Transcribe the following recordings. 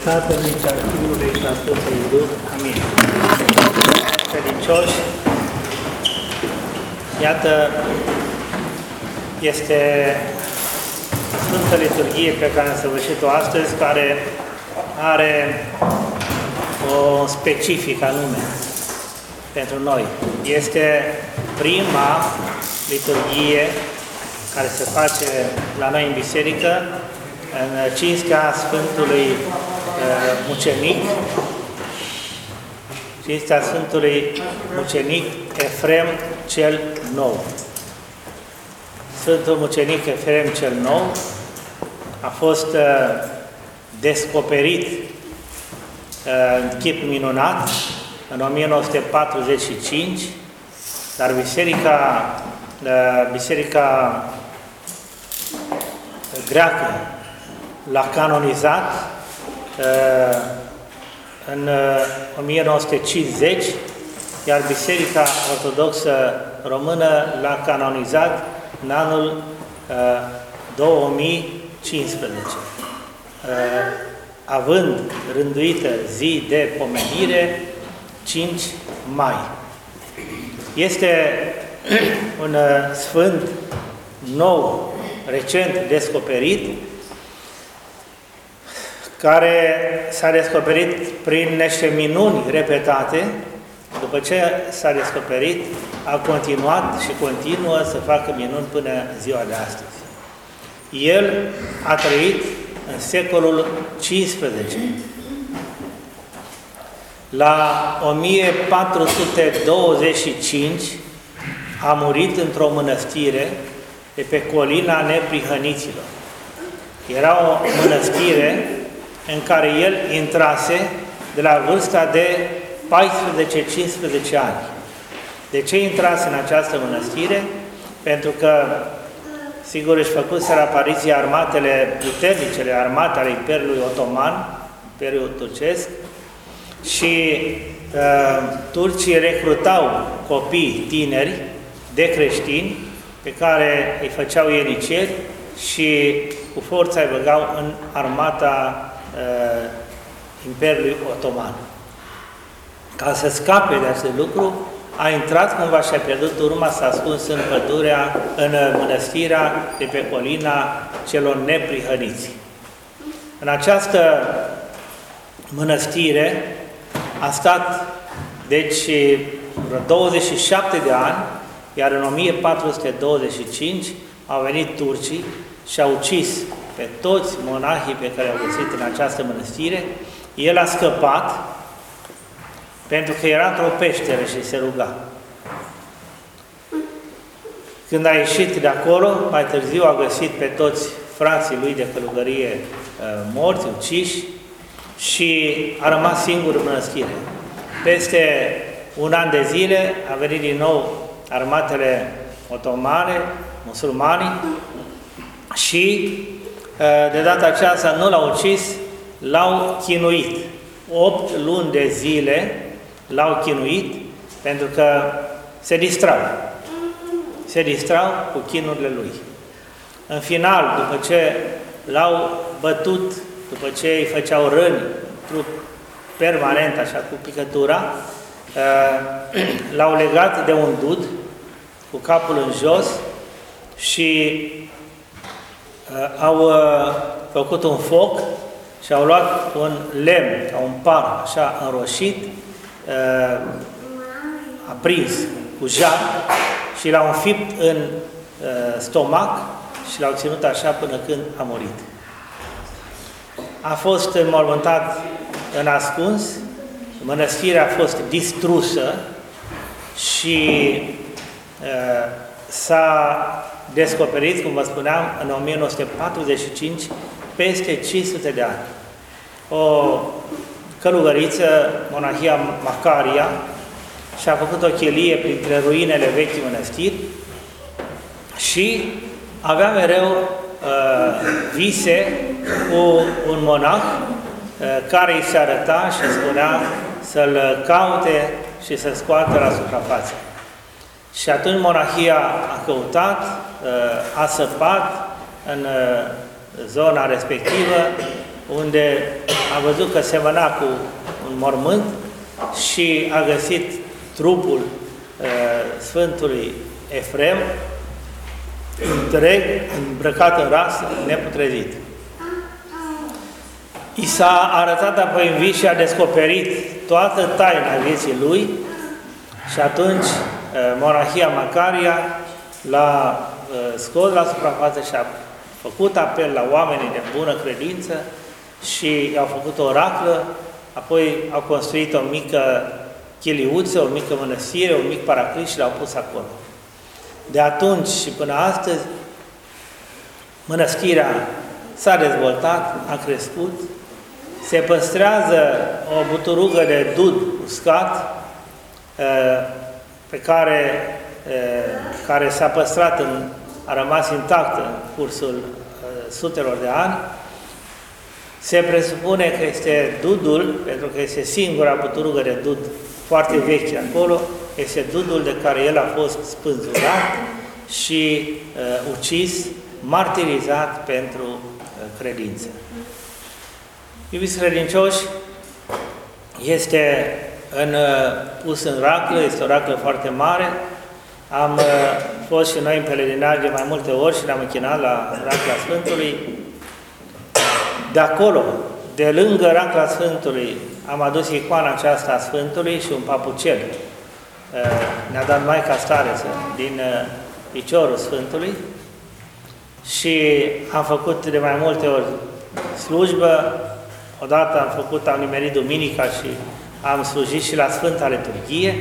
Tatălui și al Fiului și al Sfântului Duh. Amin. Credincioși, iată, este Sfânta Liturghie pe care am săvârșit-o astăzi, care are o specific anume pentru noi. Este prima liturghie care se face la noi în biserică, în cinstea Sfântului Mucenic, cinstea Sfântului Mucenic Efrem cel Nou. Sfântul Mucenic Efrem cel Nou a fost descoperit în chip minunat în 1945, dar biserica greacă l-a canonizat în 1950, iar Biserica Ortodoxă Română l-a canonizat în anul 2015, având rânduită zi de pomenire 5 mai. Este un sfânt nou, recent descoperit, care s-a descoperit prin niște minuni repetate. După ce s-a descoperit, a continuat și continuă să facă minuni până ziua de astăzi. El a trăit în secolul XV. La 1425 a murit într-o mănăstire de pe colina Neprihăniților. Era o mănăstire în care el intrase de la vârsta de 14-15 ani. De ce intrase în această mănăstire? Pentru că, sigur, își făcuseră apariția armatele puternice, armate ale Imperiului Otoman, Imperiul Turcesc, și turcii recrutau copii tineri de creștini pe care îi făceau ieniceri și cu forța îi băgau în armata Imperiului Otoman. Ca să scape de acest lucru, a intrat cumva și a pierdut urma, s-a ascuns în pădurea, în mănăstirea de pe colina celor neprihăniți. În această mănăstire a stat, deci, 27 de ani, iar în 1425 au venit turcii și au ucis pe toți monahii pe care au găsit în această mănăstire. El a scăpat pentru că era într-o peșteră și se ruga. Când a ieșit de acolo, mai târziu a găsit pe toți frații lui de călugărie morți, uciși, și a rămas singur în mănăstire. Peste un an de zile a venit din nou armatele otomane, musulmanii, și de data aceasta nu l-au ucis, l-au chinuit. 8 luni de zile l-au chinuit pentru că se distrau. Se distrau cu chinurile lui. În final, după ce l-au bătut, după ce îi făceau răni, trup permanent, așa, cu picătura, l-au legat de un dud cu capul în jos și au făcut un foc și au luat un lemn, ca un par, așa, înroșit, aprins cu jar, și l-au înfipt în stomac și l-au ținut așa până când a murit. A fost înmormântat în ascuns, mănăstirea a fost distrusă și s-a descoperit, cum vă spuneam, în 1945, peste 500 de ani. O călugăriță, monahia Macaria, și-a făcut o chelie printre ruinele vechii mănăstiri și avea mereu vise cu un monah care îi se arăta și spunea să-l caute și să scoată la suprafață. Și atunci monahia a căutat, a săpat în zona respectivă, unde a văzut că semăna cu un mormânt și a găsit trupul Sfântului Efrem întreg, îmbrăcat în rasă, neputrezit. I s-a arătat apoi în vis și a descoperit toată taina vieții lui și atunci monahia Macaria l-a scos la suprafață și a făcut apel la oamenii de bună credință și i-au făcut o raclă, apoi au construit o mică chiliuță, o mică mănăstire, un mic paraclis și l-au pus acolo. De atunci și până astăzi, mănăstirea s-a dezvoltat, a crescut, se păstrează o buturugă de dud uscat, pe care s-a păstrat, a rămas intactă în cursul sutelor de ani. Se presupune că este dudul, pentru că este singura buturugă de dud foarte veche acolo, este dudul de care el a fost spânzurat și ucis, martirizat pentru credință. Iubiți credincioși, este pus în raclă, este o raclă foarte mare. Am fost și noi în pelerinaj de mai multe ori și ne-am închinat la racla Sfântului. De acolo, de lângă racla Sfântului, am adus icoana aceasta a Sfântului și un papucel. Ne-a dat Maica Stareță din piciorul Sfântului și am făcut de mai multe ori slujbă. Odată am nimerit duminica și am slujit și la Sfânta Liturghie.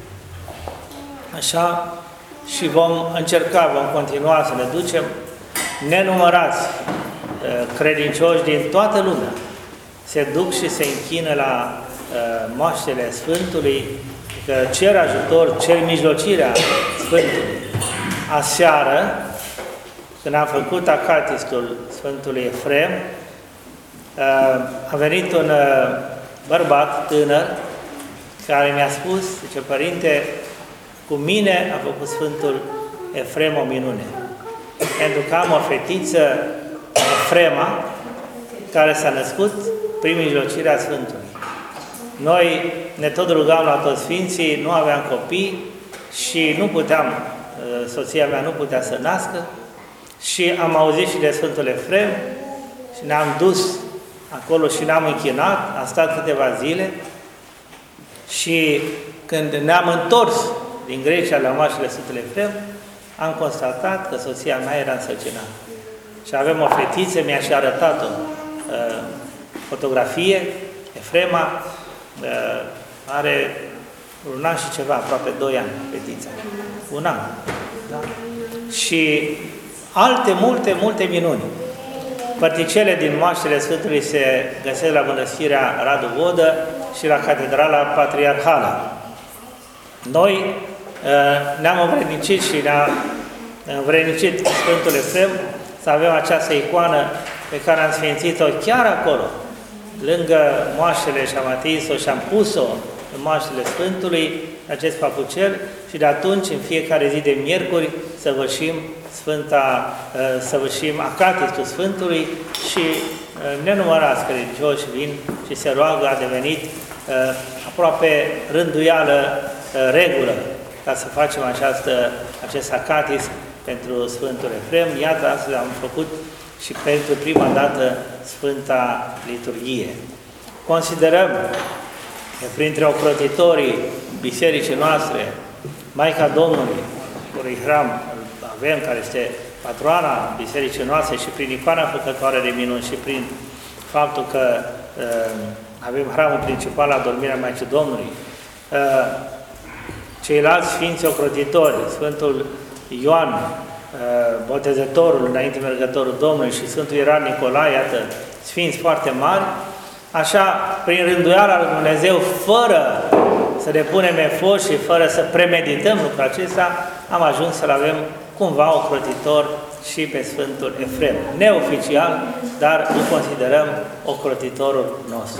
Așa, și vom continua să ne ducem nenumărați credincioși din toată lumea. Se duc și se închină la moaștele Sfântului, că cer ajutor, cer mijlocirea Sfântului. Aseară, când am făcut acatistul Sfântului Efrem, a venit un bărbat tânăr care mi-a spus, zice, părinte, cu mine a făcut Sfântul Efrem o minune. Pentru că am o fetiță, Efrema, care s-a născut prin mijlocirea Sfântului. Noi ne tot rugam la toți Sfinții, nu aveam copii și nu puteam, soția mea nu putea să nască și am auzit și de Sfântul Efrem și ne-am dus acolo și ne-am închinat, am stat câteva zile și când ne-am întors din Grecia la moaștele Sfântului Efrem, am constatat că soția mea era însărcinată. Și avem o fetiță, mi-a și arătat o fotografie, Efrema, are un an și ceva, aproape 2 ani, fetița. Un an. Da? Și alte multe minuni. Părticele din moaștele Sfântului se găsesc la Mănăstirea Radu Vodă și la Catedrala Patriarhală. Noi ne-am învrednicit și ne-am învrednicit Sfântul Efrem să avem această icoană pe care am sfințit-o chiar acolo, lângă moaștele, și am atins-o și am pus-o în moaștele Sfântului, acest papucel, și de atunci, în fiecare zi de miercuri, săvârșim acatistul Sfântului și nenumărați credincioși vin și se roagă, a devenit aproape rânduială, regulă, ca să facem acest acatis pentru Sfântul Efrem. Iată, astăzi am făcut și pentru prima dată Sfânta Liturghie. Considerăm că printre ocrotitorii bisericii noastre, Maica Domnului, cărui hram avem, care este patroana bisericii noastre, și prin icoana făcătoare de minuni și prin faptul că avem hramul principal la Dormirea Maicii Domnului, ceilalți sfinți ocrotitori, Sfântul Ioan, Botezătorul, înainte mergătorul Domnului, și Sfântul Ierar Nicolae, iată, sfinți foarte mari, așa, prin rânduiala lui Dumnezeu, fără să depunem efort și fără să premedităm lucrul acesta, am ajuns să-l avem cumva ocrotitor și pe Sfântul Efrem. Neoficial, dar îl considerăm ocrotitorul nostru.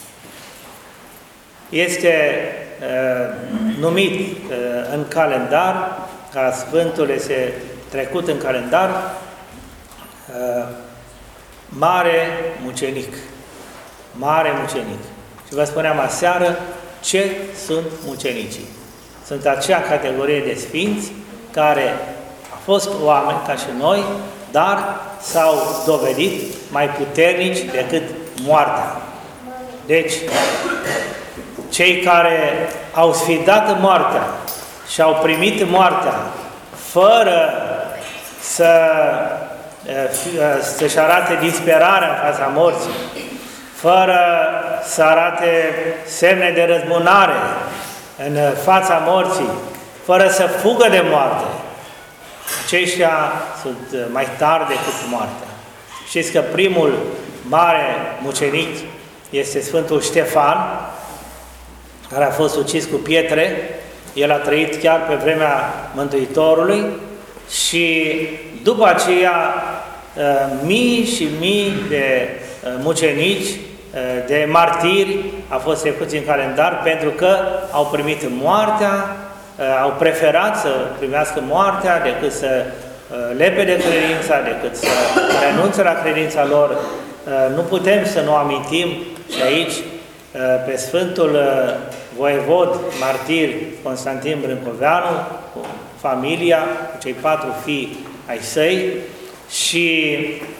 Este numit în calendar, ca Sfântul este trecut în calendar, mare mucenic. mare mucenic. Și vă spuneam aseară ce sunt mucenicii. Sunt acea categorie de sfinți care au fost oameni ca și noi, dar s-au dovedit mai puternici decât moartea. Deci, cei care au sfidat moartea și au primit moartea fără să-și arate disperarea în fața morții, fără să arate semne de răzbunare în fața morții, fără să fugă de moarte, aceștia sunt mai tari decât moartea. Știți că primul mare mucenic este Sfântul Ștefan, care a fost ucis cu pietre. El a trăit chiar pe vremea Mântuitorului și după aceea mii și mii de mucenici, de martiri au fost trecuți în calendar pentru că au primit moartea, au preferat să primească moartea decât să lepede credința, decât să renunțe la credința lor. Nu putem să nu amintim și aici pe Sfântul voievod, martir Constantin Brâncoveanu, cu familia, cu cei 4 fii ai săi și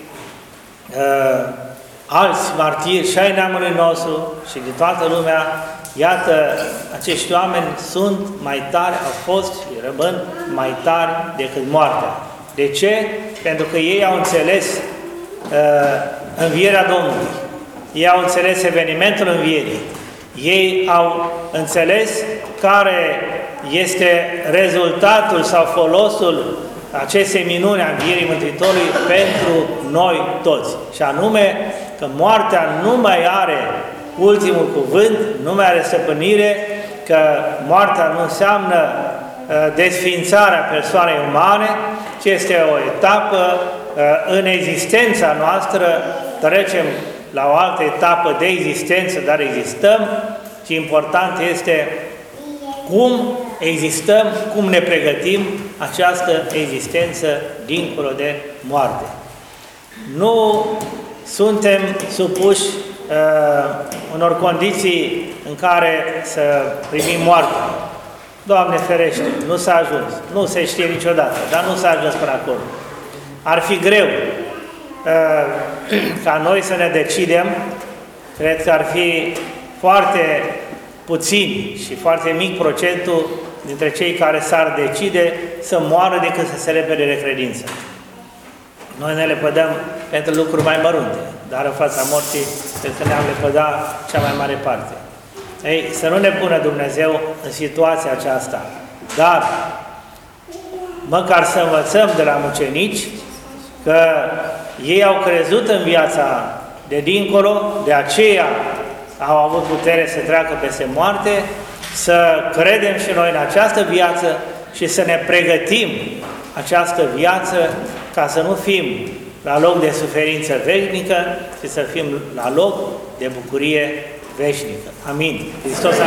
alți martiri și ai neamului nostru și de toată lumea. Iată, acești oameni sunt mai tari, au fost și rămân mai tari decât moartea. De ce? Pentru că ei au înțeles învierea Domnului. Ei au înțeles evenimentul învierii. Ei au înțeles care este rezultatul sau folosul acestei minuni a învierii Mântuitorului pentru noi toți. Și anume că moartea nu mai are ultimul cuvânt, nu mai are stăpânire, că moartea nu înseamnă desființarea persoanei umane, ci este o etapă în existența noastră. Trecem la o altă etapă de existență, dar existăm și important este cum existăm, cum ne pregătim această existență dincolo de moarte. Nu suntem supuși unor condiții în care să primim moartea. Doamne ferește, nu s-a ajuns, nu se știe niciodată, dar nu s-a ajuns până acolo. Ar fi greu ca noi să ne decidem, cred că ar fi foarte puțin și foarte mic procentul dintre cei care s-ar decide să moară decât să se repede de credință. Noi ne lepădăm pentru lucruri mai mărunte, dar în fața morții cred că ne-am lepădat cea mai mare parte. Ei, să nu ne pună Dumnezeu în situația aceasta, dar măcar să învățăm de la mucenici că ei au crezut în viața de dincolo, de aceea au avut putere să treacă peste moarte, să credem și noi în această viață și să ne pregătim această viață ca să nu fim la loc de suferință veșnică, ci să fim la loc de bucurie veșnică. Amin. Hristos